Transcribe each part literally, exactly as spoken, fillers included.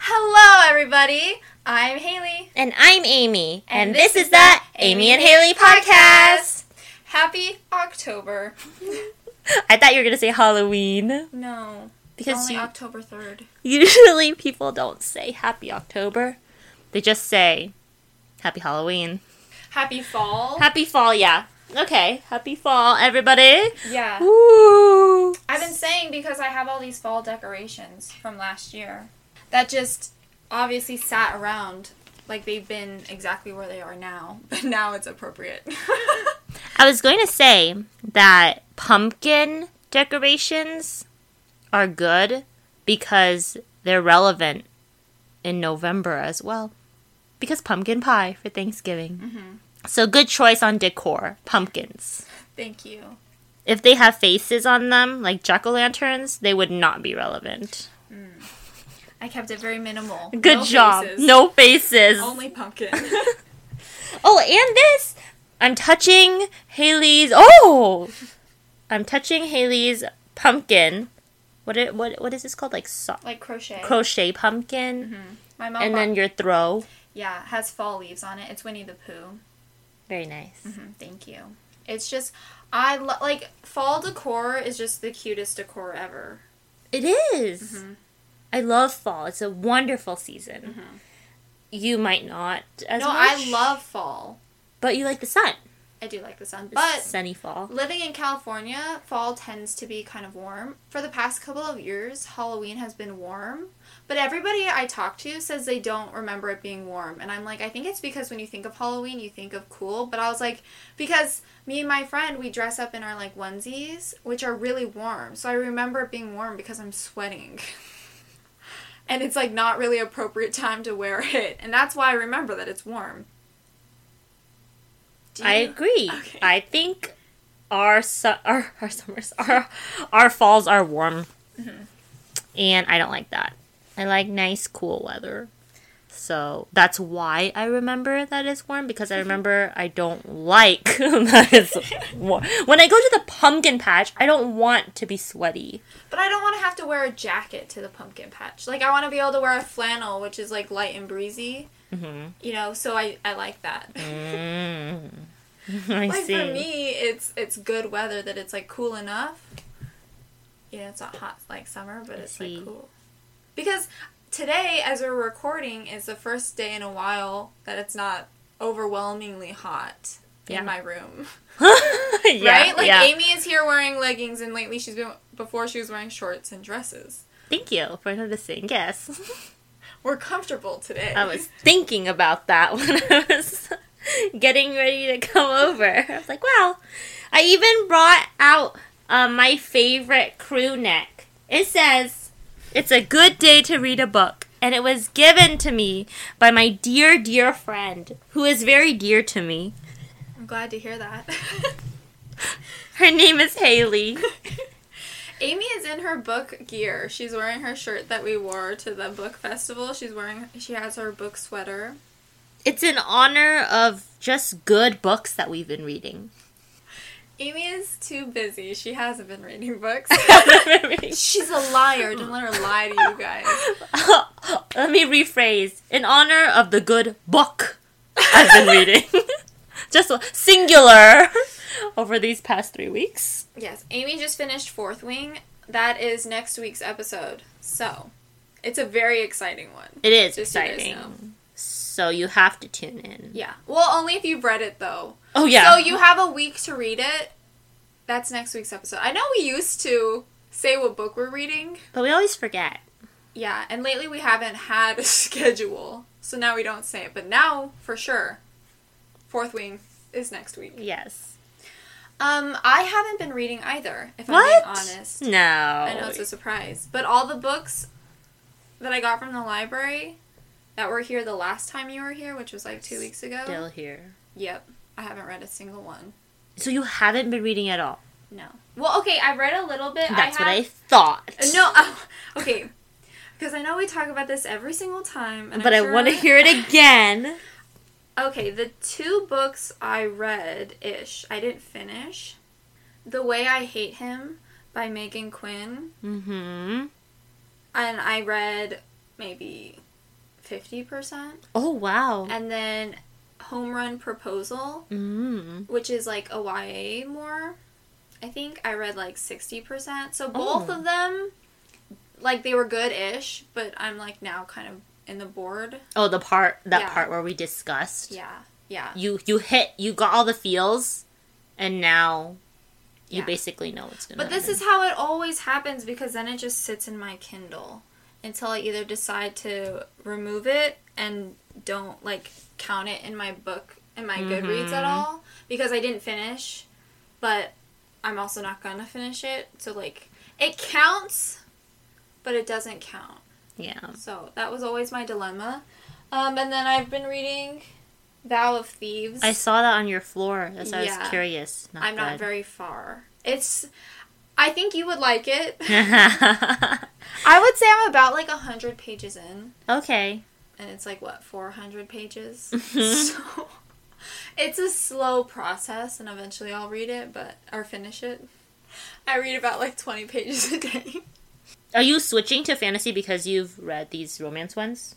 Hello, everybody. I'm Haley. And I'm Amy. And, And, this, this, is is the the Amy Amy and and Haley Haley podcast. Happy October. I thought you were going to say Halloween. No. Because only you, October third. usually people don't say Happy October. They just say Happy Halloween. Happy fall. Happy Fall, yeah. Okay. Happy Fall, everybody. yeah. Woo! I've been saying because I have all these fall decorations from last year that just obviously sat around like they've been exactly where they are now, but now it's appropriate. I was going to say that pumpkin decorations are good because they're relevant in November as well. Because pumpkin pie for Thanksgiving. Mm-hmm. So good choice on decor. Pumpkins. Thank you. If they have faces on them, like jack-o'-lanterns, they would not be relevant. Mm. I kept it very minimal. Good no job. Faces. No faces. Only pumpkin. Oh, and this! I'm touching Haley's... Oh! I'm touching Haley's pumpkin. What it, what what is this called? Like so- like crochet. crochet pumpkin. Mm-hmm. My mom And bought- then your throw. Yeah, it has fall leaves on it. It's Winnie the Pooh. Very nice. Mm-hmm. Thank you. It's just, I lo- like, fall decor is just the cutest decor ever. It is. Mm-hmm. I love fall. It's a wonderful season. Mm-hmm. You might not as no, much. I love fall. But you like the sun. I do like the sun. It's But sunny fall. living in California, fall tends to be kind of warm. For the past couple of years, Halloween has been warm. But everybody I talk to says they don't remember it being warm. And I'm like, I think it's because when you think of Halloween, you think of cool. But I was like, because me and my friend, we dress up in our, like, onesies, which are really warm. So I remember it being warm because I'm sweating. And it's, like, not really appropriate time to wear it. And that's why I remember that it's warm. Do I you? agree. Okay. I think our su- our our summers our our falls are warm, Mm-hmm. and I don't like that. I like nice, cool weather. So that's why I remember that it's warm, because I remember I don't like that it's warm. When I go to the pumpkin patch, I don't want to be sweaty. But I don't want to have to wear a jacket to the pumpkin patch. Like, I want to be able to wear a flannel, which is, like, light and breezy. Mm-hmm. You know, so I, I like that. Mm. I like, see. for me, it's it's good weather that it's, like, cool enough. You know, it's not hot like summer, but I it's, see. like, cool. Because today, as we're recording, is the first day in a while that it's not overwhelmingly hot Yeah. in my room. Yeah, right? Like, yeah. Amy is here wearing leggings, and lately she's been, before she was wearing shorts and dresses. Thank you for noticing. Yes. We're comfortable today. I was thinking about that when I was getting ready to come over. I was like, wow. I even brought out uh, my favorite crew neck. It says, "It's a good day to read a book." And it was given to me by my dear, dear friend, who is very dear to me. I'm glad to hear that. Her name is Haley. Amy is in her book gear. She's wearing her shirt that we wore to the book festival. She's wearing, she has her book sweater. It's in honor of just good books that we've been reading. Amy is too busy. She hasn't been reading books. She's a liar. Don't let her lie to you guys. Let me rephrase. In honor of the good book I've been reading. Just singular over these past three weeks. Yes, Amy just finished Fourth Wing. That is next week's episode. So, it's a very exciting one. It is Just so you guys exciting. know. So you have to tune in. Yeah. Well, only if you've read it, though. Oh, yeah. So you have a week to read it. That's next week's episode. I know we used to say what book we're reading. But we always forget. Yeah, and lately we haven't had a schedule. So now we don't say it. But now, for sure, Fourth Wing is next week. Yes. Um, I haven't been reading either, if What? I'm being honest. No. I know it's a surprise. But all the books that I got from the library that were here the last time you were here, which was like two weeks ago. Still here. Yep. I haven't read a single one. So you haven't been reading at all? No. Well, okay, I read a little bit. That's I what I have, thought. Uh, no, uh, okay. Because I know we talk about this every single time. And But I'm I sure want to hear it again. Okay, the two books I read-ish, I didn't finish. The Way I Hate Him by Megan Quinn. Mm-hmm. And I read maybe fifty percent. Oh, wow. And then Home Run Proposal, Mm. which is like a Y A more, I think I read like sixty percent. So both Oh. of them, like, they were good-ish, but I'm like now kind of in the board. Oh, the part, that Yeah. part where we discussed. Yeah. Yeah. You, you hit, you got all the feels, and now you Yeah. basically know what's going to But happen. this is how it always happens because then it just sits in my Kindle until I either decide to remove it and don't, like, count it in my book, in my Goodreads at all, because I didn't finish, but I'm also not gonna finish it. So, like, it counts, but it doesn't count. Yeah. So that was always my dilemma. Um, and then I've been reading Vow of Thieves. I saw that on your floor. That's why I Yeah. was curious. Not I'm not good. very far. It's... I think you would like it. Okay. I would say I'm about like one hundred pages in. Okay. And it's like, what, four hundred pages? So it's a slow process, and eventually I'll read it, but or finish it. I read about like twenty pages a day. Are you switching to fantasy because you've read these romance ones?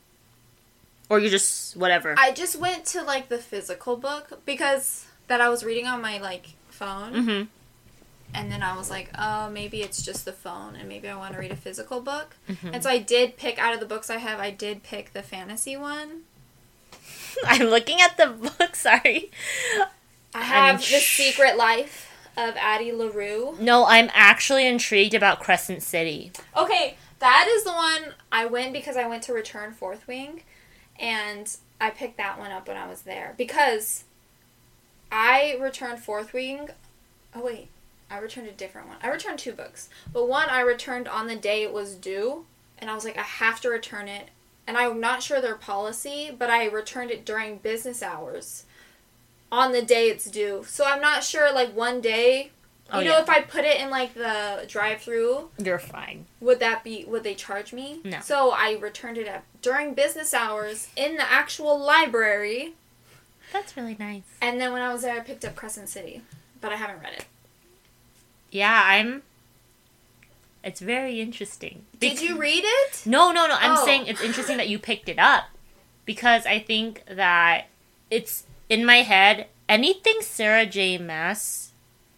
Or you just, whatever? I just went to like the physical book because that I was reading on my like phone. Mm-hmm. And then I was like, oh, maybe it's just the phone, and maybe I want to read a physical book. Mm-hmm. And so I did pick, out of the books I have, I did pick the fantasy one. I'm looking at the book, sorry. I have sh- The Secret Life of Addie LaRue. No, I'm actually intrigued about Crescent City. Okay, that is the one I went because I went to return Fourth Wing, and I picked that one up when I was there. Because I returned Fourth Wing... Oh, wait. I returned a different one. I returned two books. But one I returned on the day it was due, and I was like, I have to return it. And I'm not sure their policy, but I returned it during business hours on the day it's due. So I'm not sure, like, one day... You Oh, know, yeah. if I put it in, like, the drive-through... You're fine. Would that be, would they charge me? No. So I returned it at, during business hours in the actual library. That's really nice. And then when I was there, I picked up Crescent City. But I haven't read it. Yeah, I'm... It's very interesting. Did you read it? No, no, no. I'm Oh. saying it's interesting that you picked it up. Because I think that it's, in my head, anything Sarah J. Maas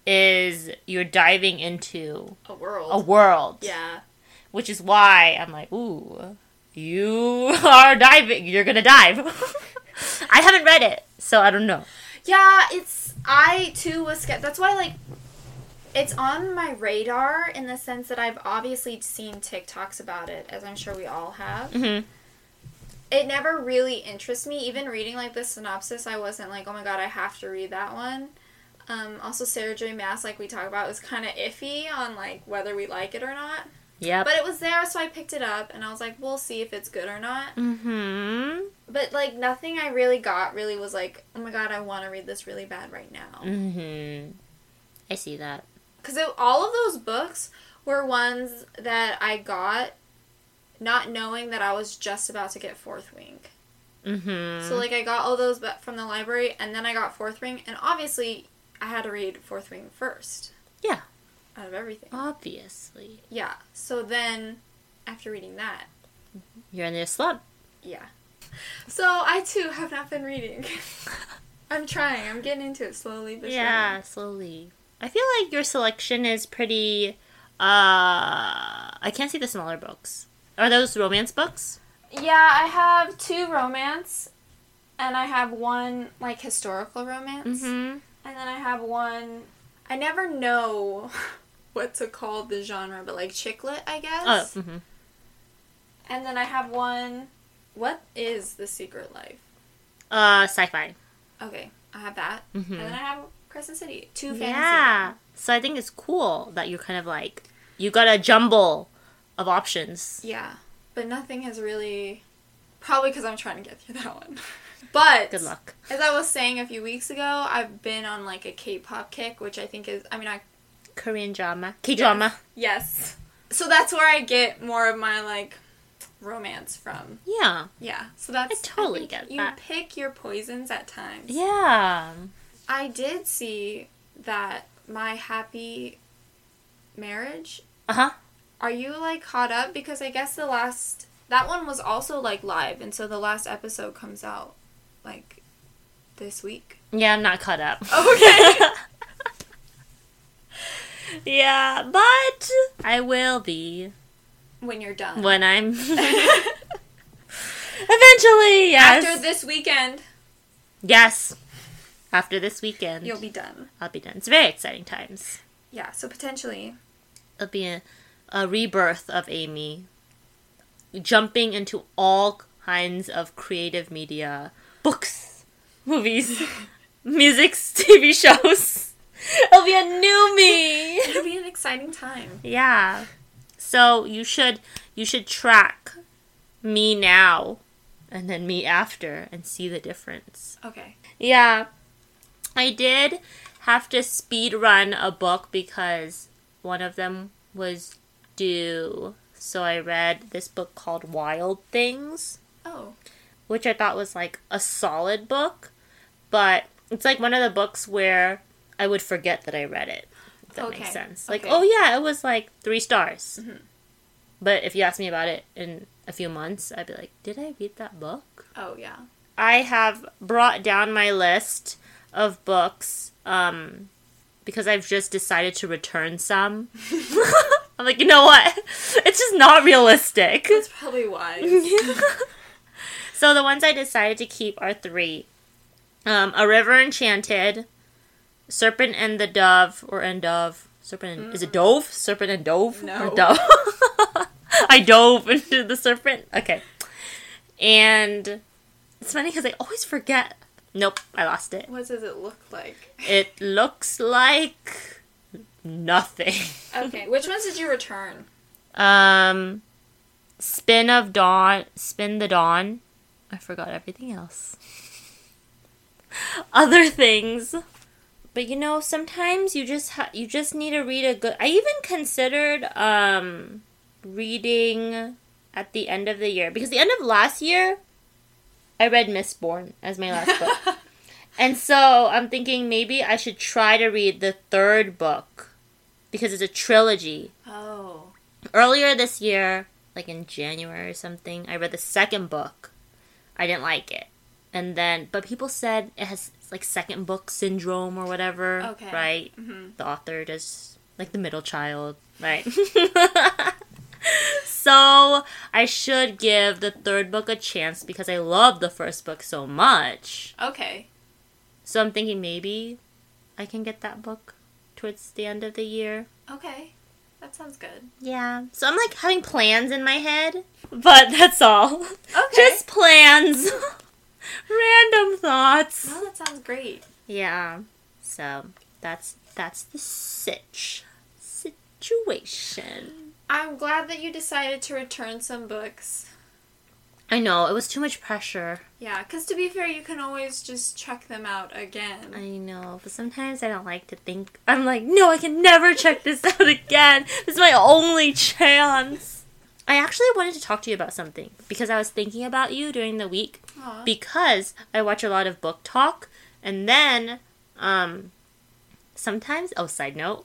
is you're diving into A world. a world. Yeah. Which is why I'm like, ooh, you are diving. You're gonna dive. I haven't read it, so I don't know. Yeah, it's... I, too, was scared. That's why, like... It's on my radar in the sense that I've obviously seen TikToks about it, as I'm sure we all have. Mm-hmm. It never really interests me. Even reading, like, the synopsis, I wasn't like, oh my god, I have to read that one. Um, also, Sarah J. Maas, like we talked about, was kind of iffy on, like, whether we like it or not. Yep. But it was there, so I picked it up, and I was like, we'll see if it's good or not. Mm-hmm. But, like, nothing I really got really was like, oh my god, I want to read this really bad right now. Mm-hmm. I see that. Because all of those books were ones that I got not knowing that I was just about to get Fourth Wing. Mm-hmm. So, like, I got all those bu- from the library, and then I got Fourth Wing, and obviously, I had to read Fourth Wing first. Yeah. Out of everything. Obviously. Yeah. So then, after reading that, You're in the slump. yeah. So, I, too, have not been reading. I'm trying. I'm getting into it slowly but Yeah, slowly. I feel like your selection is pretty, uh... I can't see the smaller books. Are those romance books? surely. Yeah, I have two romance, and I have one, like, historical romance. Mm-hmm. And then I have one... I never know what to call the genre, but, like, chick lit, I guess. Oh, mm-hmm. And then I have one... What is The Secret Life? Uh, sci-fi. Okay, I have that. Mm-hmm. And then I have Crescent City. Two fantasy. Yeah. So I think it's cool that you're kind of like, you got a jumble of options. Yeah. But nothing has really... Probably because I'm trying to get through that one. But... Good luck. As I was saying a few weeks ago, I've been on, like, a K-pop kick, which I think is... I mean, I... Korean drama. K-drama. Yes. So that's where I get more of my, like, romance from. Yeah. Yeah. So that's... I totally think get you that. pick your poisons at times. Yeah. I did see that My Happy Marriage... Uh-huh. Are you, like, caught up? Because I guess the last That one was also, like, live, and so the last episode comes out, like, this week. Yeah, I'm not caught up. Okay. Yeah, but I will be. When you're done. When I'm... Eventually, yes. After this weekend. Yes. After this weekend. You'll be done. I'll be done. It's very exciting times. Yeah, so potentially. It'll be a, a rebirth of Amy. Jumping into all kinds of creative media. Books. Movies. Music. T V shows. It'll be a new me. It'll be an exciting time. Yeah. So you should you should track me now and then me after and see the difference. Okay. Yeah. I did have to speed run a book because one of them was due. So I read this book called Wild Things. Oh. Which I thought was like a solid book, but it's like one of the books where I would forget that I read it. If that Okay. makes sense. Like, Okay. oh yeah, it was like three stars. Mm-hmm. But if you ask me about it in a few months, I'd be like, did I read that book? Oh, yeah. I have brought down my list of books um, because I've just decided to return some. I'm like, you know what? It's just not realistic. That's probably wise. So the ones I decided to keep are three. Um, A River Enchanted, Serpent and the Dove, or and Dove. Serpent and, mm. Is it Dove? Serpent and Dove? No. Or Dove? I dove into the serpent. Okay. And it's funny because I always forget. Nope, I lost it. What does it look like? It looks like nothing. Okay, which ones did you return? Um, Spin of Dawn, Spin the Dawn. I forgot everything else. Other things. But you know, sometimes you just ha- you just need to read a good. I even considered um reading at the end of the year because the end of last year I read Mistborn as my last book. And so I'm thinking maybe I should try to read the third book because it's a trilogy. Oh. Earlier this year, like in January or something, I read the second book. I didn't like it. And then, but people said it has like second book syndrome or whatever. Okay. Right? Mm-hmm. The author does, like the middle child. Right? So, I should give the third book a chance because I love the first book so much. Okay. So I'm thinking maybe I can get that book towards the end of the year. Okay. That sounds good. Yeah. So I'm like having plans in my head. But that's all. Okay. Just plans. Random thoughts. Well, that sounds great. Yeah. So that's that's the sitch. Situation. I'm glad that you decided to return some books. I know, it was too much pressure. Yeah, because to be fair, you can always just check them out again. I know, but sometimes I don't like to think. I'm like, no, I can never check this out again. This is my only chance. I actually wanted to talk to you about something because I was thinking about you during the week. Aww. Because I watch a lot of book talk, and then, um, sometimes, oh, side note.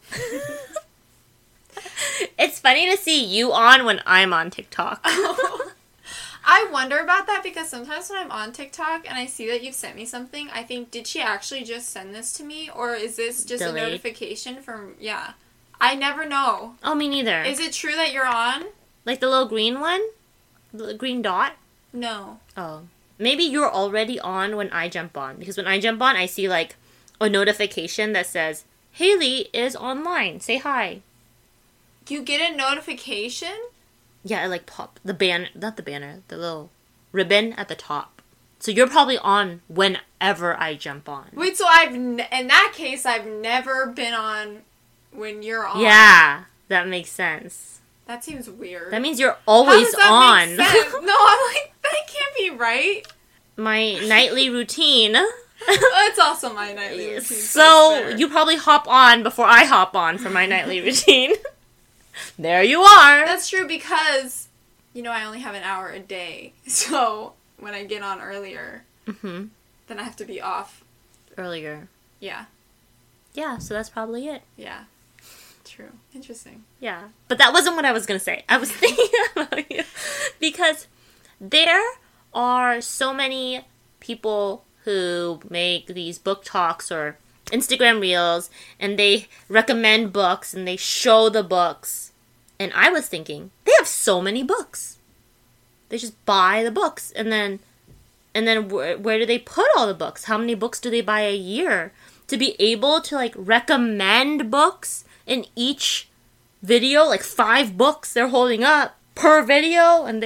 It's funny to see you on when I'm on TikTok. I wonder about that because sometimes when I'm on TikTok and I see that you've sent me something, I think, did she actually just send this to me? Or is this just Delayed. a notification from, yeah. I never know. Oh, me neither. Is it true that you're on? Like the little green one? The green dot? No. Oh. Maybe you're already on when I jump on. Because when I jump on, I see like a notification that says, Haley is online. Say hi. You get a notification? Yeah, I like pop. The banner, not the banner, the little ribbon at the top. So you're probably on whenever I jump on. Wait, so I've, n- in that case, I've never been on when you're on. Yeah, that makes sense. That seems weird. That means you're always How does that on. make sense? No, I'm like, that can't be right. My nightly routine. It's also my nightly routine. So you probably hop on before I hop on for my nightly routine. There you are. That's true because, you know, I only have an hour a day. So when I get on earlier, mm-hmm. then I have to be off. Earlier. Yeah. Yeah, so that's probably it. Yeah. True. Interesting. Yeah. But that wasn't what I was going to say. I was thinking about you. Because there are so many people who make these book talks or Instagram reels, and they recommend books, and they show the books. And I was thinking, they have so many books. They just buy the books, and then, and then wh- where do they put all the books? How many books do they buy a year? To be able to, like, recommend books in each video, like five books they're holding up per video, and they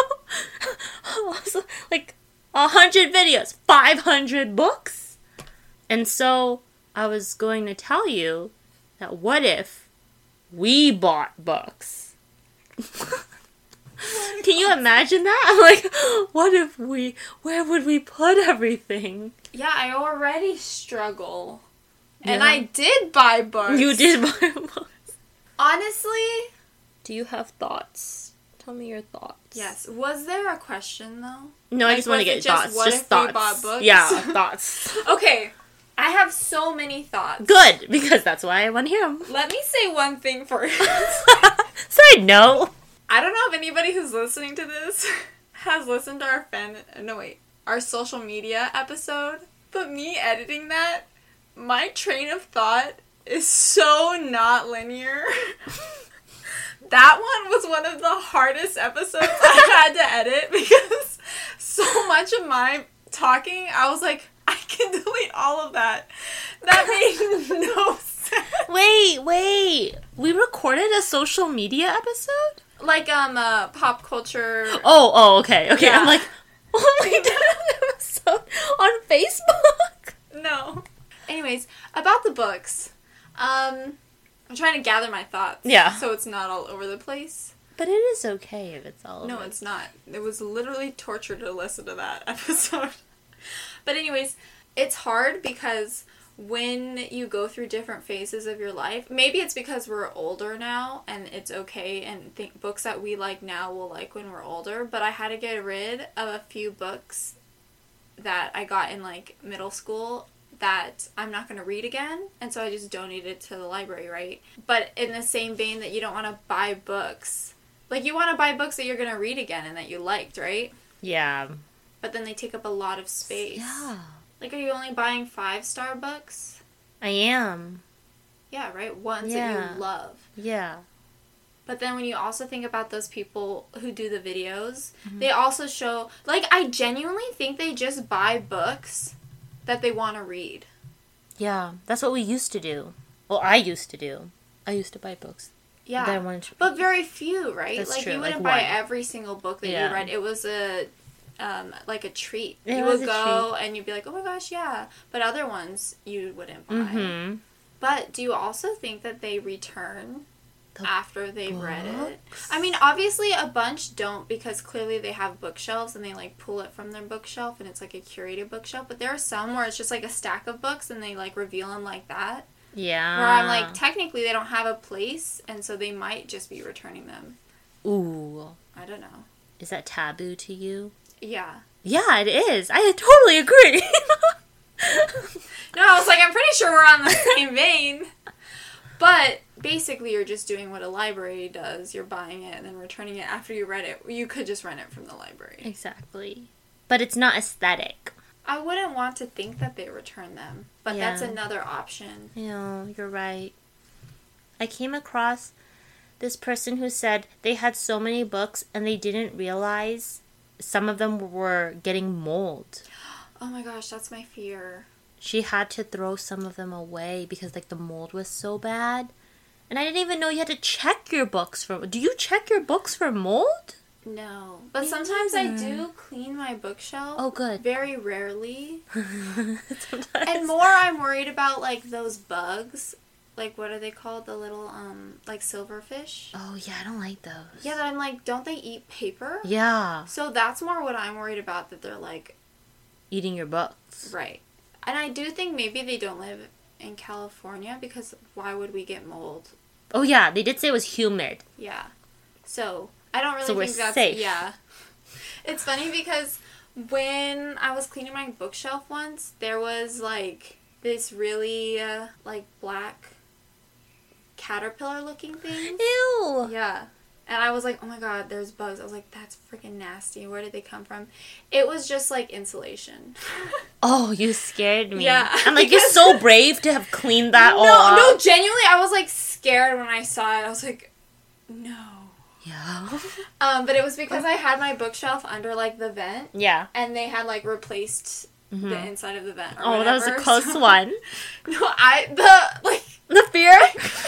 have like a hundred videos, five hundred books. And so I was going to tell you that what if we bought books? Can you imagine that? I'm like, what if we, where would we put everything? Yeah, I already struggle. And Yeah. I did buy books. You did buy books. Honestly, Do you have thoughts? Tell me your thoughts. yes. Was there a question, though? No, I Like, just want to was get it just, thoughts. what Just if we thoughts. bought books? Yeah, thoughts. Okay, I have so many thoughts. Good, because that's why I want to hear them. Let me say one thing first. Side note. I don't know if anybody who's listening to this has listened to our fan... No, wait. Our social media episode. But me editing that, my train of thought is so not linear. That one was one of the hardest episodes I had to edit because so much of my talking, I was like, I can delete all of that. That made no sense. Wait, wait. We recorded a social media episode? Like, um, uh, pop culture... Oh, oh, okay, okay. Yeah. I'm like, oh my god, episode on Facebook? No. Anyways, about the books. Um, I'm trying to gather my thoughts. Yeah. So it's not all over the place. But it is okay if it's all No, over. it's not. It was literally torture to listen to that episode. But anyways, it's hard because when you go through different phases of your life, maybe it's because we're older now and it's okay, and think books that we like now we'll like when we're older, but I had to get rid of a few books that I got in like middle school that I'm not going to read again, and so I just donated it to the library, right? But in the same vein that you don't want to buy books, like you want to buy books that you're going to read again and that you liked, right? Yeah. But then they take up a lot of space. Yeah. Like, are you only buying five-star books? I am. Yeah, right? Ones Yeah. that you love. Yeah. But then when you also think about those people who do the videos, Mm-hmm. they also show... Like, I genuinely think they just buy books that they want to read. Yeah. That's what we used to do. Well, I used to do. I used to buy books. Yeah. That I wanted to But very few, right? That's like, true, you like wouldn't buy one. every single book that Yeah. you read. It was a... Um, like a treat. It you was would a go and you'd be like, oh my gosh, yeah. But other ones you wouldn't buy. Mm-hmm. But do you also think that they return The after they've read it? books? I mean, obviously a bunch don't because clearly they have bookshelves and they like pull it from their bookshelf and it's like a curated bookshelf. But there are some where it's just like a stack of books and they like reveal them like that. Yeah. Where I'm like, technically they don't have a place and so they might just be returning them. Ooh. I don't know. Is that taboo to you? Yeah. Yeah, it is. I totally agree. No, I was like, I'm pretty sure we're on the same vein. But basically, you're just doing what a library does. You're buying it and then returning it after you read it. You could just rent it from the library. Exactly. But it's not aesthetic. I wouldn't want to think that they return them, but Yeah. that's another option. Yeah, you're right. I came across this person who said they had so many books and they didn't realize some of them were getting mold. Oh my gosh, that's my fear. She had to throw some of them away because like the mold was so bad. And I didn't even know you had to check your books for... Do you check your books for mold? No. But Me sometimes I neither. do clean my bookshelf. Oh, good. Very rarely. Sometimes. And more I'm worried about like those bugs. Like, what are they called? The little, um, like silverfish? Oh, yeah, I don't like those. Yeah, that I'm like, don't they eat paper? Yeah. So that's more what I'm worried about, that they're like, Eating your books. right. And I do think maybe they don't live in California because why would we get mold? Oh, yeah, they did say it was humid. Yeah. So, I don't really So we're think that's... safe. Yeah. It's funny because when I was cleaning my bookshelf once, there was, like, this really, uh, like, black caterpillar-looking thing. Ew. Yeah. And I was like, oh my god, there's bugs. I was like, that's freaking nasty. Where did they come from? It was just like insulation. Oh, you scared me. Yeah. I'm like, you're so brave to have cleaned that no, all up. No, genuinely, I was like scared when I saw it. I was like, no. Yeah. Um, but it was because I had my bookshelf under like the vent. Yeah. And they had like replaced mm-hmm. the inside of the vent. Or oh, whatever. That was a close so, one. No, I the like the fear.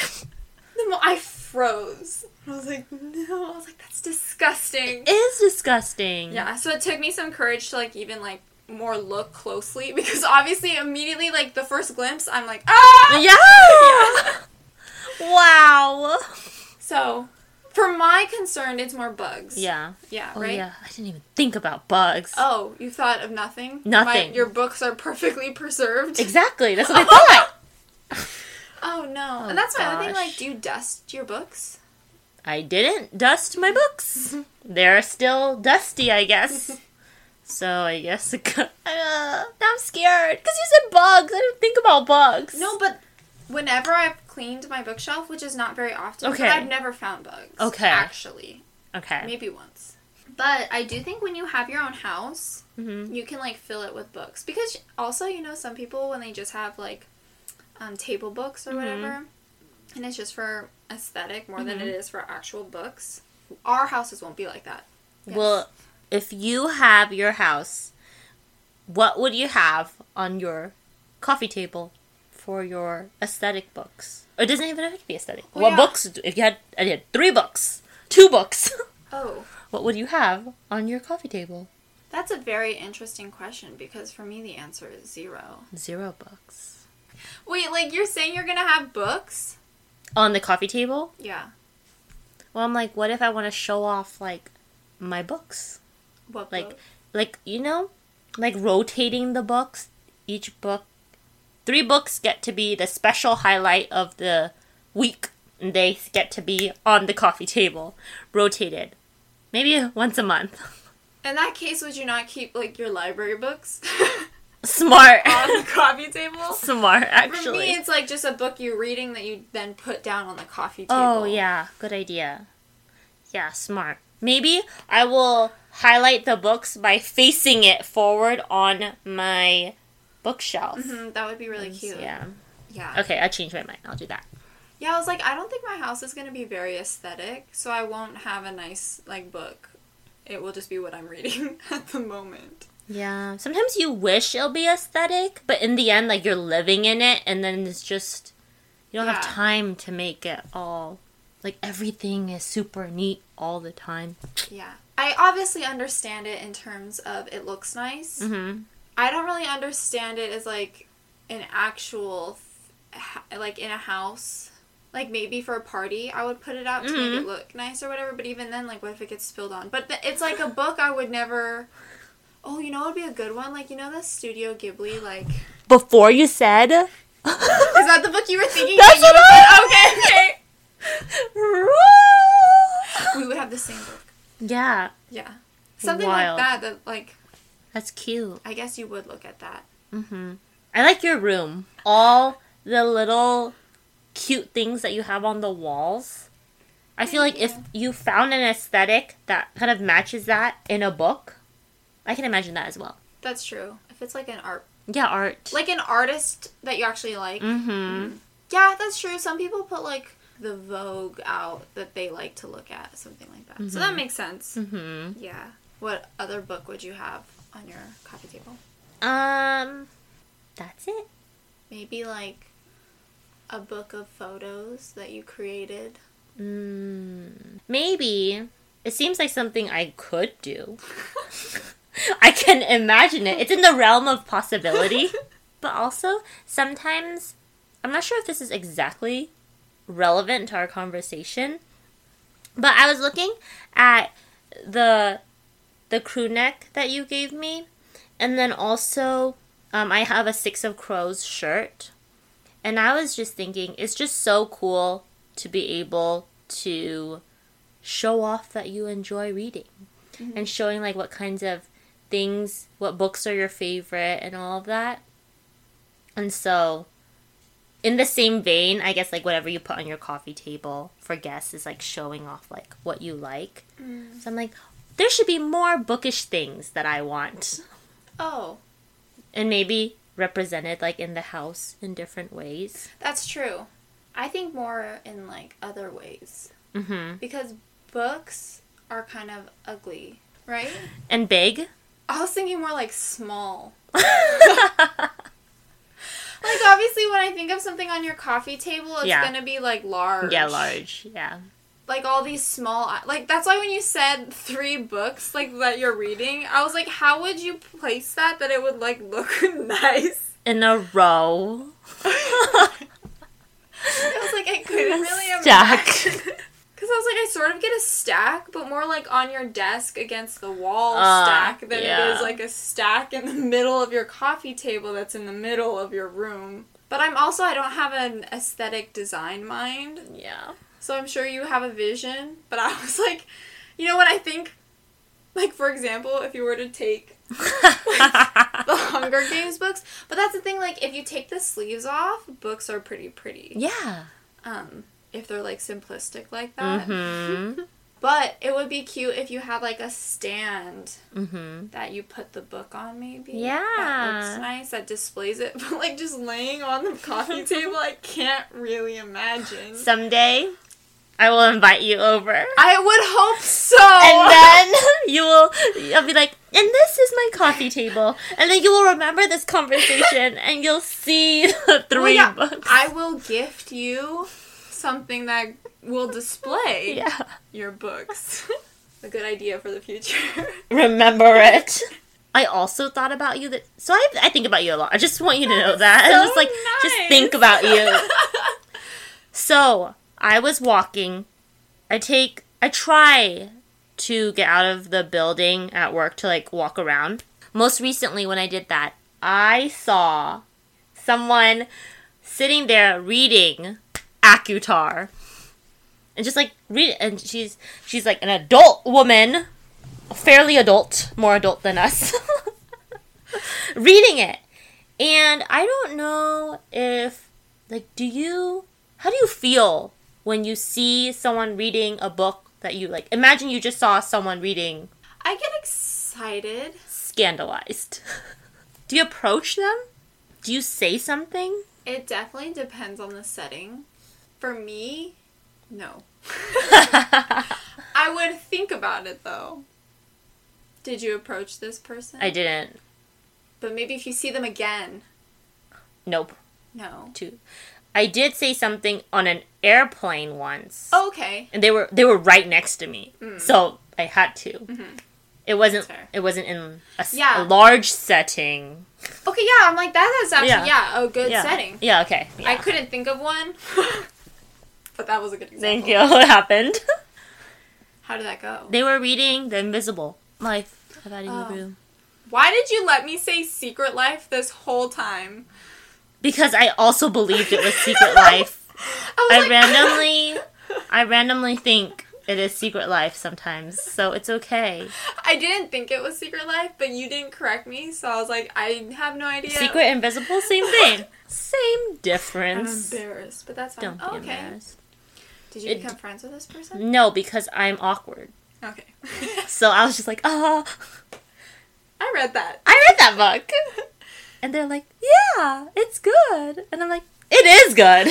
the I froze. I was like, no. I was like, that's disgusting. It is disgusting. Yeah. So it took me some courage to like even like more look closely because obviously immediately like the first glimpse I'm like, ah. Yeah. yeah. Wow. So. For my concern, it's more bugs. Yeah. Yeah, oh, right? yeah. I didn't even think about bugs. Oh, you thought of nothing? Nothing. My, your books are perfectly preserved? Exactly. That's what I thought. oh, no. Oh, and that's my other thing. gosh. Like, do you dust your books? I didn't dust my books. They're still dusty, I guess. So, I guess... Uh, I'm scared. Because you said bugs. I didn't think about bugs. No, but... Whenever I've cleaned my bookshelf, which is not very often, okay. but I've never found bugs. Okay. Actually. Okay. Maybe once. But I do think when you have your own house, mm-hmm. you can, like, fill it with books. Because also, you know, some people, when they just have, like, um, table books or mm-hmm. whatever, and it's just for aesthetic more mm-hmm. than it is for actual books, our houses won't be like that. Yes. Well, if you have your house, what would you have on your coffee table? For your aesthetic books. Or it doesn't even have to be aesthetic. Well, what yeah. books, if you had, I had three books, two books. Oh. What would you have on your coffee table? That's a very interesting question because for me the answer is zero. Zero books. Wait, like you're saying you're gonna have books? On the coffee table? Yeah. Well, I'm like, what if I want to show off, like, my books? What like, book? Like, you know, like rotating the books, each book. Three books get to be the special highlight of the week. And they get to be on the coffee table. Rotated. Maybe once a month. In that case, would you not keep, like, your library books? Smart. on the coffee table? Smart, actually. For me, it's, like, just a book you're reading that you then put down on the coffee table. Oh, yeah. Good idea. Yeah, smart. Maybe I will highlight the books by facing it forward on my... bookshelf. Mm-hmm, that would be really cute. Yeah. Yeah. Okay, I changed my mind. I'll do that. Yeah, I was like, I don't think my house is going to be very aesthetic, so I won't have a nice, like, book. It will just be what I'm reading at the moment. Yeah. Sometimes you wish it'll be aesthetic, but in the end, like, you're living in it, and then it's just, you don't yeah. have time to make it all, like, everything is super neat all the time. Yeah. I obviously understand it in terms of it looks nice. Mm-hmm. I don't really understand it as, like, an actual, like, in a house. Like, maybe for a party, I would put it out to mm-hmm. make it look nice or whatever. But even then, like, what if it gets spilled on? But th- it's, like, a book I would never... Oh, you know what would be a good one? Like, you know the Studio Ghibli, like... Before you said... Is that the book you were thinking? That's what I... Okay, okay. We would have the same book. Yeah. Yeah. Something Wild. like that, that, like... That's cute. I guess you would look at that. Mm-hmm. I like your room. All the little cute things that you have on the walls. I feel like if you found an aesthetic that kind of matches that in a book, I can imagine that as well. That's true. If it's like an art. Yeah, art. Like an artist that you actually like. Mm-hmm. Mm-hmm. Yeah, that's true. Some people put like the Vogue out that they like to look at, something like that. Mm-hmm. So that makes sense. Mm-hmm. Yeah. What other book would you have on your coffee table? Um, that's it. Maybe like a book of photos that you created. Mm, maybe. It seems like something I could do. I can imagine it. It's in the realm of possibility. But also, sometimes, I'm not sure if this is exactly relevant to our conversation, but I was looking at the the crew neck that you gave me, and then also um, I have a Six of Crows shirt, and I was just thinking, it's just so cool to be able to show off that you enjoy reading, mm-hmm. and showing like what kinds of things, what books are your favorite, and all of that. And so in the same vein, I guess, like, whatever you put on your coffee table for guests is, like, showing off, like, what you like. Mm. So I'm like, there should be more bookish things that I want. Oh. And maybe represented, like, in the house in different ways. That's true. I think more in, like, other ways. Mm-hmm. Because books are kind of ugly, right? And big? I was thinking more, like, small. Like, obviously, when I think of something on your coffee table, it's yeah. gonna be, like, large. Yeah, large. Yeah. Like, all these small... Like, that's why when you said three books, like, that you're reading, I was like, how would you place that that it would, like, look nice? In a row. I was like, I couldn't really stack. imagine. Because I was like, I sort of get a stack, but more like on your desk against the wall uh, stack than yeah. it is like a stack in the middle of your coffee table that's in the middle of your room. But I'm also, I don't have an aesthetic design mind. Yeah. So I'm sure you have a vision. But I was like, you know what I think? Like, for example, if you were to take like, the Hunger Games books. But that's the thing, like, if you take the sleeves off, books are pretty pretty. Yeah. Um... If they're, like, simplistic like that. Mm-hmm. But it would be cute if you had, like, a stand mm-hmm. that you put the book on, maybe. Yeah. That looks nice. That displays it. But, like, just laying on the coffee table, I can't really imagine. Someday, I will invite you over. I would hope so! And then you will, I'll be like, and this is my coffee table. And then you will remember this conversation, and you'll see the three well, yeah, books. I will gift you... something that will display yeah. your books. A good idea for the future. Remember it. I also thought about you that so I I think about you a lot. I just want you to know that. So I just like nice. just think about you. So I was walking. I take I try to get out of the building at work to like walk around. Most recently when I did that, I saw someone sitting there reading ACOTAR. And just like read it, and she's she's like an adult woman, fairly adult, more adult than us, reading it. And I don't know if like do you how do you feel when you see someone reading a book that you like? Imagine you just saw someone reading. I get excited. Scandalized. Do you approach them? Do you say something? It definitely depends on the setting. For me, no. I would think about it, though. Did you approach this person? I didn't. But maybe if you see them again. Nope. No. Two. I did say something on an airplane once. Oh, okay. And they were they were right next to me. Mm. So I had to. Mm-hmm. It wasn't it wasn't in a, yeah. a large setting. Okay, yeah, I'm like, that is actually, yeah, yeah a good yeah. setting. Yeah, okay. Yeah. I couldn't think of one. But that was a good example. Thank you. What happened? How did that go? They were reading The Invisible Life of Addie oh. LaRue. Why did you let me say Secret Life this whole time? Because I also believed it was Secret Life. I, I like, randomly, I randomly think it is Secret Life sometimes, so it's okay. I didn't think it was Secret Life, but you didn't correct me, so I was like, I have no idea. Secret Invisible, same thing. Same difference. I'm embarrassed, but that's fine. Don't be oh, okay. embarrassed. Did you it, become friends with this person? No, because I'm awkward. Okay. So I was just like, oh. I read that. I read that book. And they're like, yeah, it's good. And I'm like, it is good.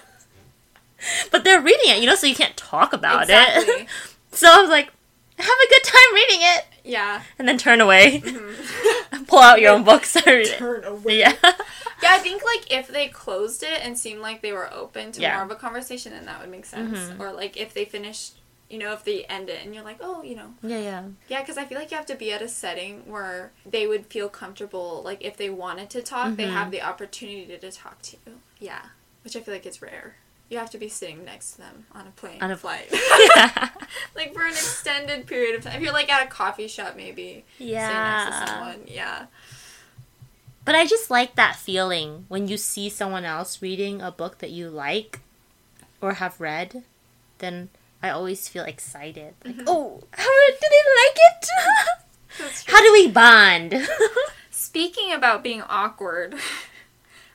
But they're reading it, you know, so you can't talk about exactly. it. So I was like, have a good time reading it. Yeah. And then turn away. Mm-hmm. Pull out your own books and read it. Turn away. Yeah. Yeah, I think, like, if they closed it and seemed like they were open to yeah. more of a conversation, then that would make sense. Mm-hmm. Or, like, if they finished, you know, if they end it and you're like, oh, you know. Yeah, yeah. Yeah, because I feel like you have to be at a setting where they would feel comfortable, like, if they wanted to talk, mm-hmm. they have the opportunity to, to talk to you. Yeah. Which I feel like is rare. You have to be sitting next to them on a plane. On a flight. Yeah. Like, for an extended period of time. If you're, like, at a coffee shop, maybe. Yeah. Sitting next to someone. Yeah. But I just like that feeling when you see someone else reading a book that you like or have read, then I always feel excited. Like, mm-hmm. oh, how do they like it? That's true. How do we bond? Speaking about being awkward,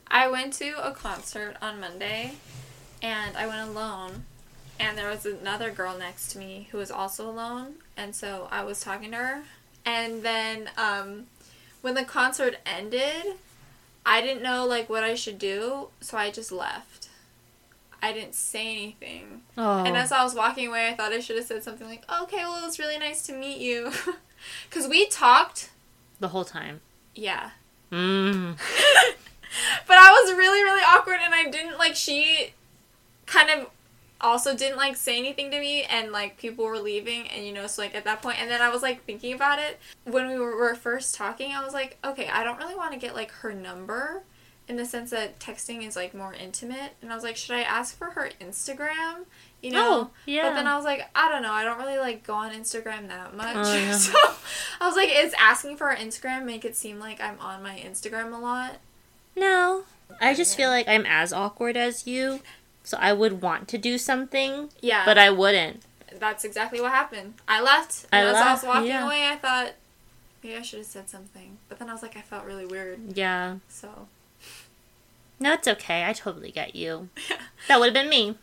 I went to a concert on Monday, and I went alone, and there was another girl next to me who was also alone, and so I was talking to her, and then um, when the concert ended, I didn't know, like, what I should do, so I just left. I didn't say anything. Oh. And as I was walking away, I thought I should have said something like, okay, well, it was really nice to meet you. Because we talked. The whole time. Yeah. Mm. But I was really, really awkward, and I didn't, like, she kind of also didn't, like, say anything to me, and, like, people were leaving, and, you know, so, like, at that point, and then I was, like, thinking about it. When we were, were first talking, I was like, okay, I don't really want to get, like, her number, in the sense that texting is, like, more intimate, and I was like, should I ask for her Instagram? You know? Oh, yeah. But then I was like, I don't know, I don't really, like, go on Instagram that much, Oh, yeah. so I was like, is asking for her Instagram make it seem like I'm on my Instagram a lot? No. I just feel like I'm as awkward as you, so I would want to do something, Yeah. but I wouldn't. That's exactly what happened. I left, I and as I was left, walking yeah. away, I thought, maybe I should have said something. But then I was like, I felt really weird, Yeah. so. No, it's okay. I totally get you. That would have been me.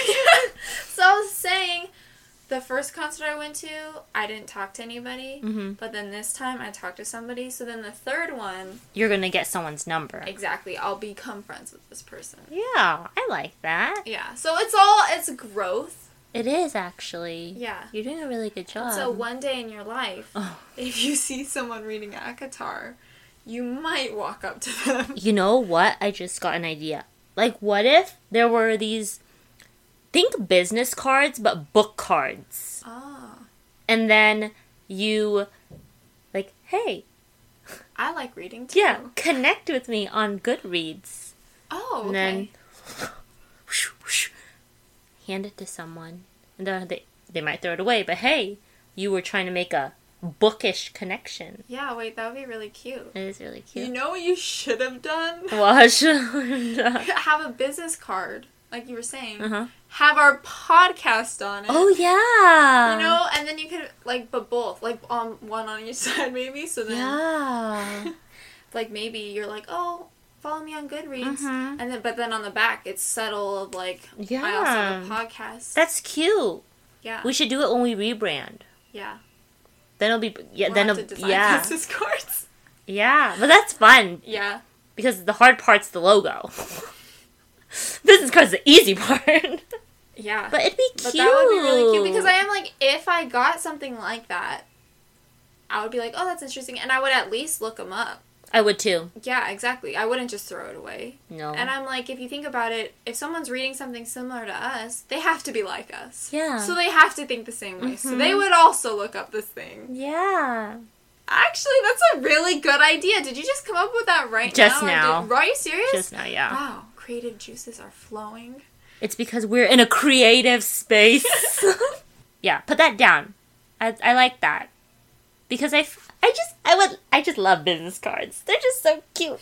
So I was saying, the first concert I went to, I didn't talk to anybody. Mm-hmm. But then this time, I talked to somebody. So then the third one, You're going to get someone's number. exactly, I'll become friends with this person. Yeah, I like that. Yeah, so it's all, it's growth. It is, actually. Yeah. You're doing a really good job. So one day in your life, Oh. if you see someone reading ACOTAR, you might walk up to them. You know what? I just got an idea. Like, what if there were these, think business cards, but book cards. Ah, And then you, like, hey, I like reading too. yeah, connect with me on Goodreads. Oh, okay. And then hand it to someone. And then they, they might throw it away, but hey, you were trying to make a bookish connection. Yeah, wait, that would be really cute. It is really cute. You know what you should have done? Watch. Have a business card, like you were saying. Uh-huh. Have our podcast on it. Oh, yeah. You know, and then you could, like, but both. Like, um, one on each side, maybe. So then, Yeah. like, maybe you're like, oh, follow me on Goodreads. Mhm. And then, but then on the back, it's subtle of, like, Yeah. I also have a podcast. That's cute. yeah. We should do it when we rebrand. yeah. Then it'll be yeah. We'll then have it'll to design yeah business cards. yeah. But that's fun Yeah. because the hard part's the logo. Business card's the easy part. Yeah. But it'd be cute. But that would be really cute because I am like, if I got something like that, I would be like, oh, that's interesting, and I would at least look them up. I would too. Yeah, exactly. I wouldn't just throw it away. No. And I'm like, if you think about it, if someone's reading something similar to us, they have to be like us. Yeah. So they have to think the same way. So Mhm. they would also look up this thing. Yeah. Actually, that's a really good idea. Did you just come up with that right Just now? now. Did, are you serious? Just now, yeah. Wow, creative juices are flowing. It's because we're in a creative space. Yeah, put that down. I I like that because I, f- I just I would I just love business cards. They're just so cute.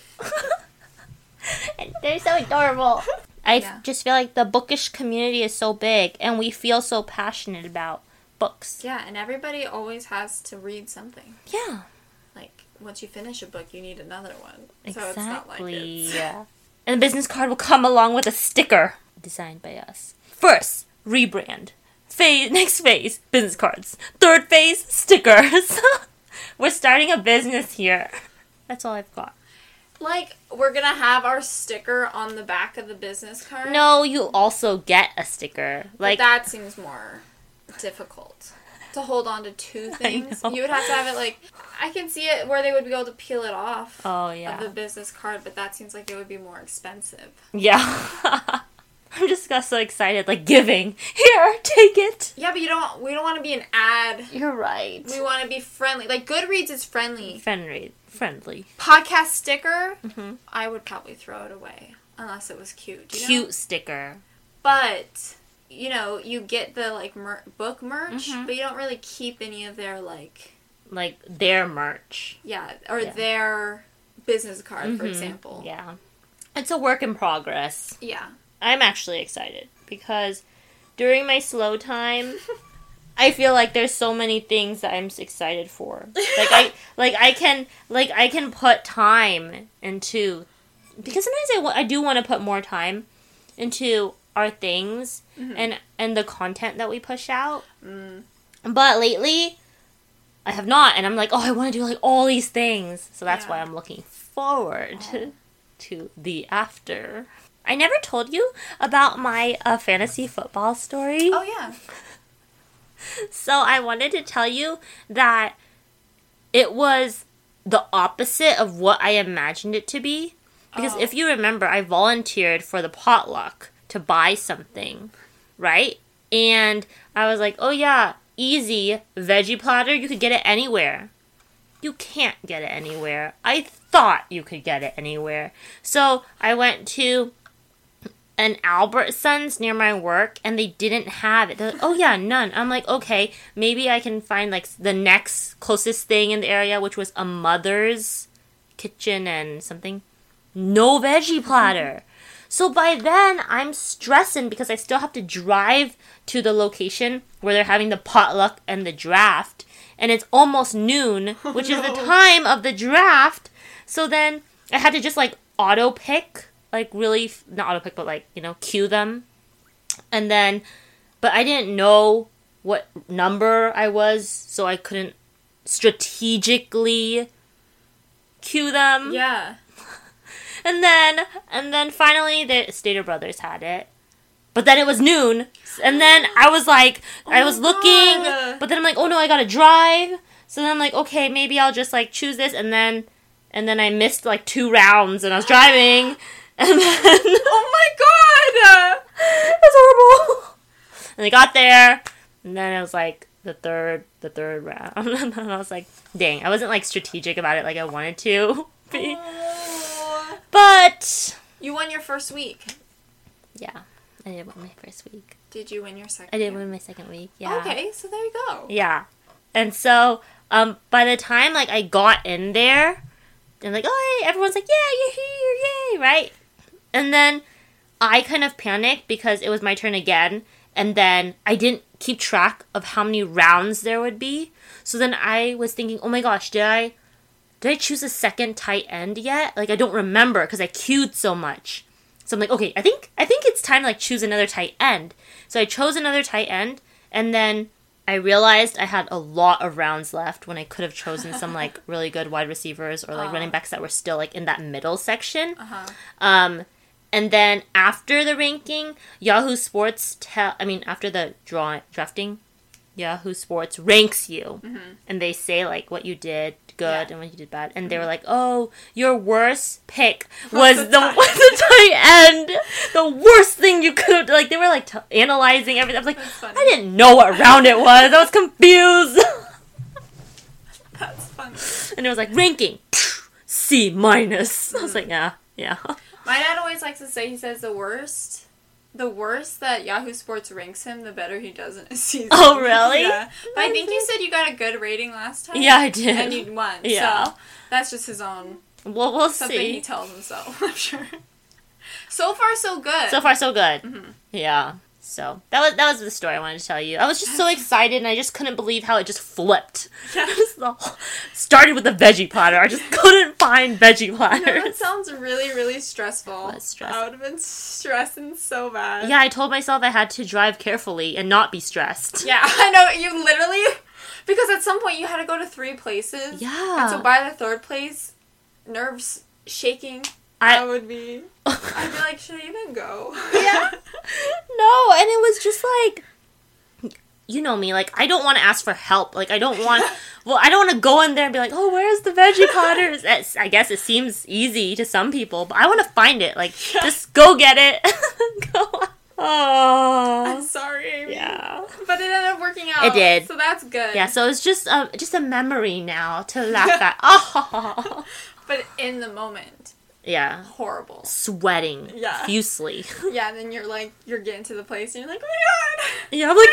And they're so adorable. I f- Yeah. just feel like the bookish community is so big, and we feel so passionate about books. Yeah, and everybody always has to read something. Yeah, Like, once you finish a book, you need another one. exactly. So it's not like it's... Yeah. And the business card will come along with a sticker designed by us. First, rebrand. Phase, next phase, business cards. Third phase, stickers. We're starting a business here. That's all I've got. Like, we're gonna have our sticker on the back of the business card? No, you also get a sticker. But Like that seems more difficult. To hold on to two things. know. You would have to have it, like... I can see it where they would be able to peel it off oh yeah, of the business card, but that seems like it would be more expensive. yeah. I'm just got so excited, like giving. Here, take it. Yeah, but you don't... We don't want to be an ad. You're right. We want to be friendly. Like, Goodreads is friendly. Friendly, friendly. Podcast sticker, Mhm. I would probably throw it away. Unless it was cute. You Cute know? sticker. But, you know, you get the, like, mer- book merch, Mhm. but you don't really keep any of their, like... Like their merch. Yeah, or Yeah. their business card, for Mhm. example. Yeah. It's a work in progress. Yeah. I'm actually excited because during my slow time, I feel like there's so many things that I'm excited for. Like I like I can like I can put time into because sometimes I, w- I do want to put more time into our things mm-hmm. and and the content that we push out. Mm. But lately, I have not, and I'm like, oh, I want to do like all these things. So that's yeah. why I'm looking forward oh. to the after. I never told you about my uh, fantasy football story. Oh, yeah. So I wanted to tell you that it was the opposite of what I imagined it to be. Because oh. if you remember, I volunteered for the potluck to buy something, right? And I was like, oh yeah, easy, veggie platter, you could get it anywhere. You can't get it anywhere. I thought you could get it anywhere. So I went to an Albertsons near my work, and they didn't have it. They're like, oh yeah, none. I'm like, okay, maybe I can find like the next closest thing in the area, which was a Mother's Kitchen and something. No veggie platter. So by then, I'm stressing because I still have to drive to the location where they're having the potluck and the draft. And it's almost noon, which oh, no. is the time of the draft. So then I had to just like auto pick, like really, not auto pick, but like, you know, cue them. And then, but I didn't know what number I was, so I couldn't strategically cue them. Yeah. And then, and then finally, the Stater Brothers had it. But then it was noon. And then I was like, oh I was looking. God. But then I'm like, oh no, I gotta drive. So then I'm like, okay, maybe I'll just like choose this. And then, and then I missed like two rounds and I was driving. And then, oh my God! It was horrible. And I got there. And then it was like the third, the third round. And then I was like, dang, I wasn't like strategic about it like I wanted to be. Oh. But you won your first week. Yeah, I did win my first week. Did you win your second? I did week? win my second week. Yeah. Okay, so there you go. Yeah, and so um, by the time like I got in there, and like, oh, hey, everyone's like, yeah, you're here, yay, right? And then I kind of panicked because it was my turn again, and then I didn't keep track of how many rounds there would be. So then I was thinking, oh my gosh, did I? Did I choose a second tight end yet? Like, I don't remember because I queued so much. So I'm like, okay, I think I think it's time to, like, choose another tight end. So I chose another tight end, and then I realized I had a lot of rounds left when I could have chosen some, like, really good wide receivers or, like, uh-huh. running backs that were still, like, in that middle section. Uh-huh. Um, and then after the ranking, Yahoo Sports tell, I mean, after the draw drafting, Yahoo Sports ranks you. Mm-hmm. And they say, like, what you did good yeah. and what you did bad. And mm-hmm. they were like, oh, your worst pick was the, the, was the tight end. The worst thing you could have, like, they were, like, t- analyzing everything. I was like, I didn't know what round it was. I was confused. That's funny. And it was like, ranking, C minus. I was like, yeah, yeah. My dad always likes to say, he says the worst... The worse that Yahoo Sports ranks him, the better he does in his season. Oh, really? Yeah. But I think you said you got a good rating last time. Yeah, I did. And you won. Yeah. So that's just his own... Well, we'll something see. he tells himself, I'm sure. So far, so good. So far, so good. Mm-hmm. Yeah. So that was that was the story I wanted to tell you. I was just so excited, and I just couldn't believe how it just flipped. Yeah. Started with the veggie platter. I just couldn't find veggie platters. No, that sounds really, really stressful. That's stressful. I would have been stressing so bad. Yeah, I told myself I had to drive carefully and not be stressed. Yeah, I know. You literally... Because at some point you had to go to three places. Yeah. And so by the third place, nerves shaking... I, I would be, I'd be like, should I even go? Yeah. No, and it was just like, you know me, like, I don't want to ask for help. Like, I don't want, well, I don't want to go in there and be like, oh, where's the veggie platters? It's, I guess it seems easy to some people, but I want to find it. Like, yeah. Just go get it. Go. Oh. I'm sorry, Amy. Yeah. But it ended up working out. It did. So that's good. Yeah, so it's just, um, just a memory now to laugh at. Oh. But in the moment. Yeah. Horrible. Sweating. Yeah. Profusely. Yeah, and then you're like, you're getting to the place and you're like, oh my god! Yeah, I'm like,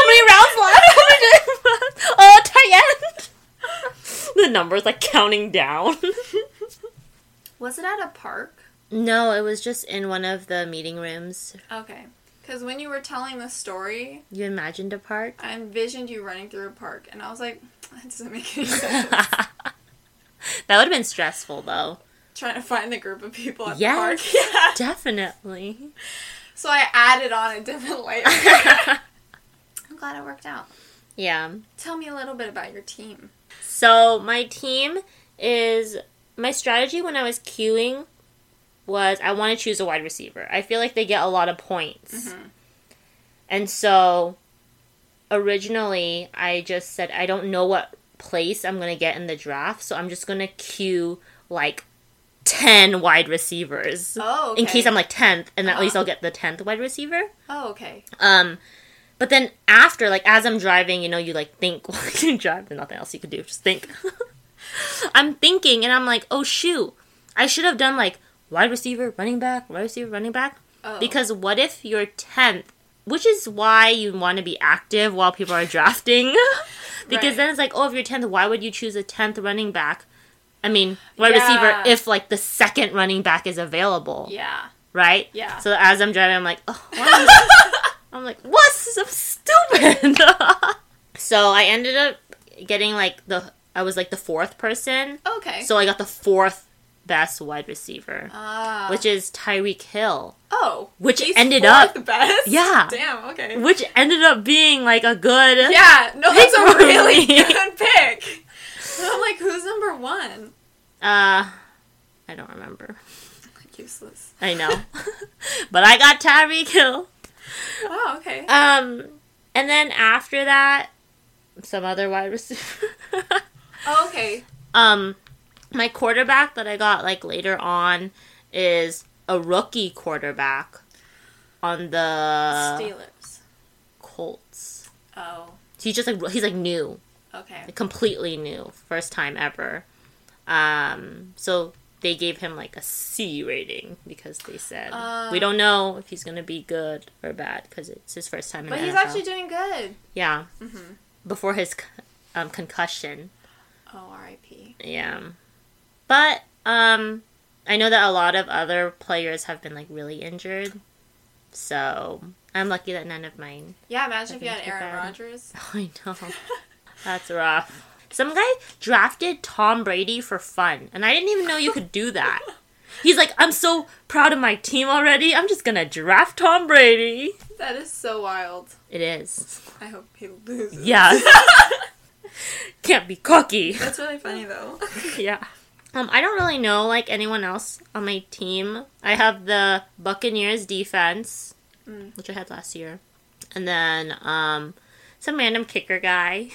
how many rounds left? Oh, tight end! The number's like counting down. Was it at a park? No, it was just in one of the meeting rooms. Okay. Because when you were telling the story... You imagined a park? I envisioned you running through a park, and I was like, that doesn't make any sense. That would have been stressful, though. trying to find the group of people at Yes, the park. Yeah. definitely. So I added on a different layer. I'm glad it worked out. Yeah. Tell me a little bit about your team. So my team is, my strategy when I was queuing was I want to choose a wide receiver. I feel like they get a lot of points. Mm-hmm. And so originally I just said I don't know what place I'm going to get in the draft, so I'm just going to queue like ten wide receivers. Oh, okay. In case I'm like tenth, and Uh-huh. at least I'll get the tenth wide receiver. Oh, okay. Um, but then after, like, as I'm driving, you know, you, like, think, well, you can drive, there's nothing else you can do, just think. I'm thinking, and I'm like, oh, shoot, I should have done, like, wide receiver, running back, wide receiver, running back. Oh. Because what if you're tenth, which is why you want to be active while people are drafting. Because Right. then it's like, oh, if you're tenth, why would you choose a tenth running back? I mean, wide Yeah. receiver if, like, the second running back is available. Yeah. Right? Yeah. So as I'm driving, I'm like, oh, why is this? I'm like, what's so stupid? So I ended up getting, like, the, I was, like, the fourth person. Okay. So I got the fourth best wide receiver, Ah. which is Tyreek Hill. Oh. Which He's ended fourth up- best? Yeah. Damn, okay. Which ended up being, like, a good... Yeah, no, that's Pick a for really me. good pick. I'm like, who's number one? Uh, I don't remember. Useless. I know. But I got Tyreek Hill. Oh, okay. Um, and then after that, some other wide receiver. Oh, okay. um, my quarterback that I got, like, later on is a rookie quarterback on the Steelers. Colts. Oh, He's just, like, he's, like, new. okay. Like, completely new. First time ever. Um, so they gave him, like, a C rating because they said, Uh. we don't know if he's going to be good or bad because it's his first time in But the he's N F L. actually doing good. Yeah. Mm-hmm. Before his um, concussion. Oh, R I P Yeah. But, um, I know that a lot of other players have been, like, really injured. So, I'm lucky that none of mine. Yeah, imagine if you had Too Aaron bad. Rodgers. I know. That's rough. Some guy drafted Tom Brady for fun, and I didn't even know you could do that. He's like, I'm so proud of my team already, I'm just gonna draft Tom Brady. That is so wild. It is. I hope he loses. Yeah. Can't be cocky. That's really funny, though. Yeah. Um, I don't really know, like, anyone else on my team. I have the Buccaneers defense, Mm. which I had last year. And then, um, some random kicker guy.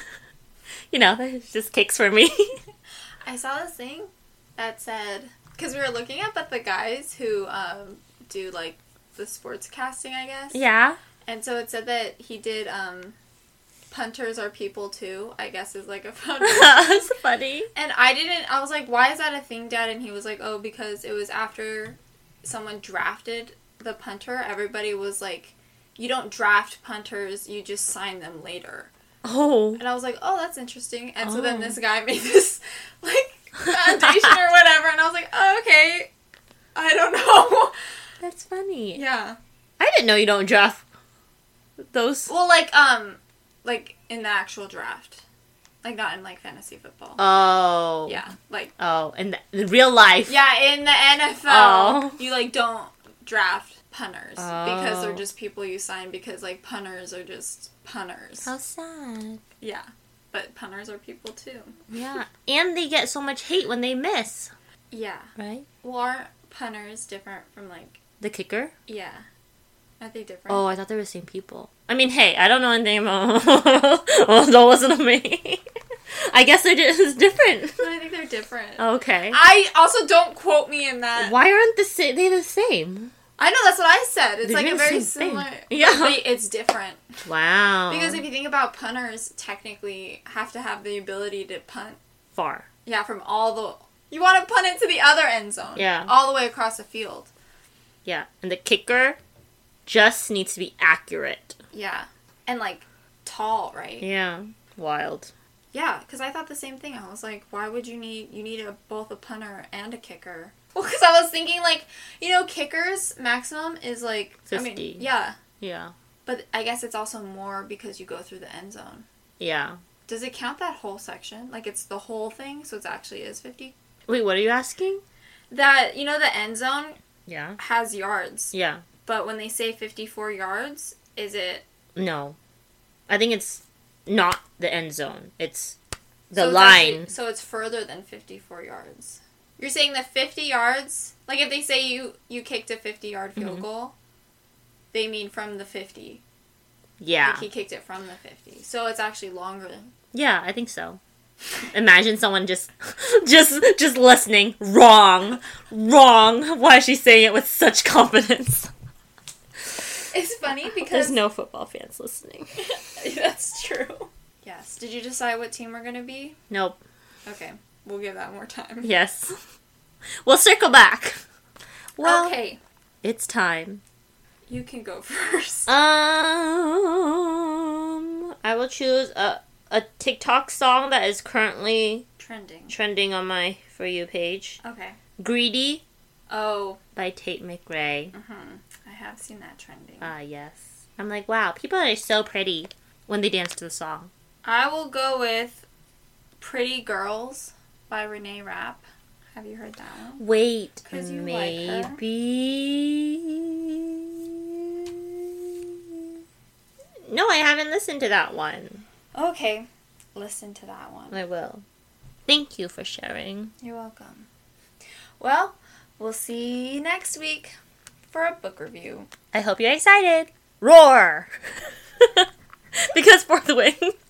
You know, that just kicks for me. I saw this thing that said, because we were looking up at the guys who um, do, like, the sports casting, I guess. Yeah. And so it said that he did, um, punters are people too, I guess is like a foundation. That's funny. And I didn't, I was like, why is that a thing, Dad? And he was like, oh, because it was after someone drafted the punter. Everybody was like, you don't draft punters, you just sign them later. Oh. And I was like, oh, that's interesting. And so then Oh. this guy made this, like, foundation or whatever. And I was like, oh, okay. I don't know. That's funny. Yeah. I didn't know you don't draft those. Well, like, um, like, in the actual draft. Like, not in, like, fantasy football. Oh. Yeah, like, Oh, in the, in real life. yeah, in the N F L, Oh. you, like, don't draft punters. Because they're Oh. just people you sign because, like, punters are just punters. How sad. Yeah. But punters are people, too. Yeah. And they get so much hate when they miss. Yeah. Right? Well, aren't punters different from, like, The kicker? yeah. Aren't they different? Oh, I thought they were the same people. I mean, hey, I don't know anything about... Well, that wasn't me. I guess they're just different. I think they're different. Okay. I also don't quote me in that. Why aren't the sa- they the same? I know, that's what I said. It's They're like a doing the very same thing. similar. Yeah. But it's different. Wow. Because if you think about punters, technically have to have the ability to punt. Far. Yeah, from all the. You want to punt it to the other end zone. Yeah. All the way across the field. Yeah. And the kicker just needs to be accurate. Yeah. And like tall, right? Yeah. Wild. Yeah, because I thought the same thing. I was like, why would you need. You need a, both a punter and a kicker. Well, because I was thinking, like, you know, kickers maximum is like. fifty. I mean, yeah. Yeah. But I guess it's also more because you go through the end zone. Yeah. Does it count that whole section? Like, it's the whole thing, so it actually is fifty? Wait, what are you asking? that, you know, the end zone Yeah. has yards. Yeah. But when they say fifty-four yards, is it... No. I think it's not the end zone. It's the so it's line. actually- so it's further than fifty-four yards. You're saying that fifty yards, like if they say you, you kicked a fifty-yard field Mm-hmm. goal, they mean from the fifty. Yeah. Like he kicked it from the fifty. So it's actually longer than... Yeah, I think so. Imagine someone just, just, just listening. Wrong. Wrong. Why is she saying it with such confidence? It's funny because... There's no football fans listening. That's true. Yes. Did you decide what team we're going to be? Nope. Okay. We'll give that more time. Yes. We'll circle back. Well, okay. it's time. You can go first. Um, I will choose a, a TikTok song that is currently Trending. trending on my For You page. Okay. Greedy Oh. by Tate McRae. Mm-hmm. I have seen that trending. Ah, yes. I'm like, wow, people are so pretty when they dance to the song. I will go with Pretty Girls by Renee Rapp. Have you heard that one? Wait, 'Cause you like her? maybe... No, I haven't listened to that one. Okay. Listen to that one. I will. Thank you for sharing. You're welcome. Well, we'll see you next week for a book review. I hope you're excited. Roar! Because Fourth Wing.